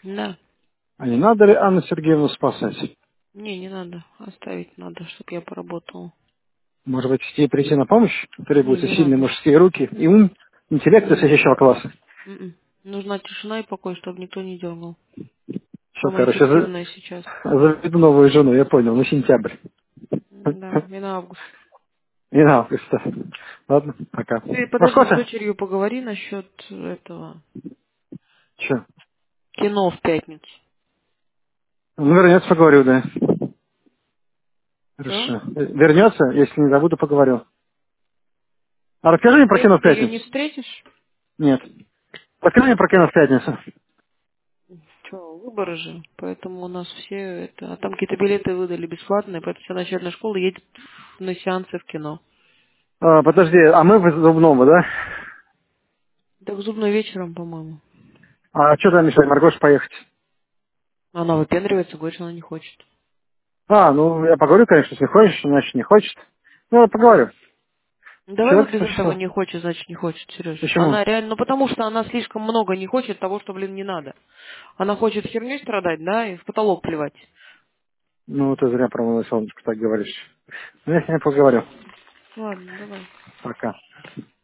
Да. А не надо ли Анну Сергеевну спасать? Не надо. Оставить надо, чтобы я поработала. Может быть, ей прийти на помощь? Требуются Не сильные надо. мужские руки и ум, интеллект Не надо. высочайшего класса. М-м. Нужна тишина и покой, чтобы никто не дергал. Все, Самое короче, эффективное сейчас. заведу новую жену, я понял, на сентябрь. Да, и на август. И на август. Ладно, пока. Ты Может, подожди, с кофе? дочерью поговори насчет этого Че? кино в пятницу. Ну, вернется, поговорю, да. Что? Хорошо. Вернется, если не забуду, поговорю. А расскажи мне про кино в Ты ее не пятницу. встретишь? Нет. Расскажи мне про кино в пятницу. Что, выборы же. Поэтому у нас все это... А там какие-то билеты выдали бесплатные, поэтому вся начальная школа едет на сеансы в кино. А, подожди, а мы в Зубного, да? Так зубной вечером, по-моему. А что там мешает Маргош поехать? Она выпендривается, говорит, что она не хочет. А, ну, я поговорю, конечно, если хочешь, иначе не хочет. Ну, я поговорю. Давай вот Человек без этого существо. не хочет, значит не хочет, Сереж. Почему? Она реально, ну потому что она слишком много не хочет того, что, блин, не надо. Она хочет херней страдать, да, и в потолок плевать. Ну, ты зря про мою солнышко так говоришь. Ну, я с ней поговорю. Ладно, давай. Пока.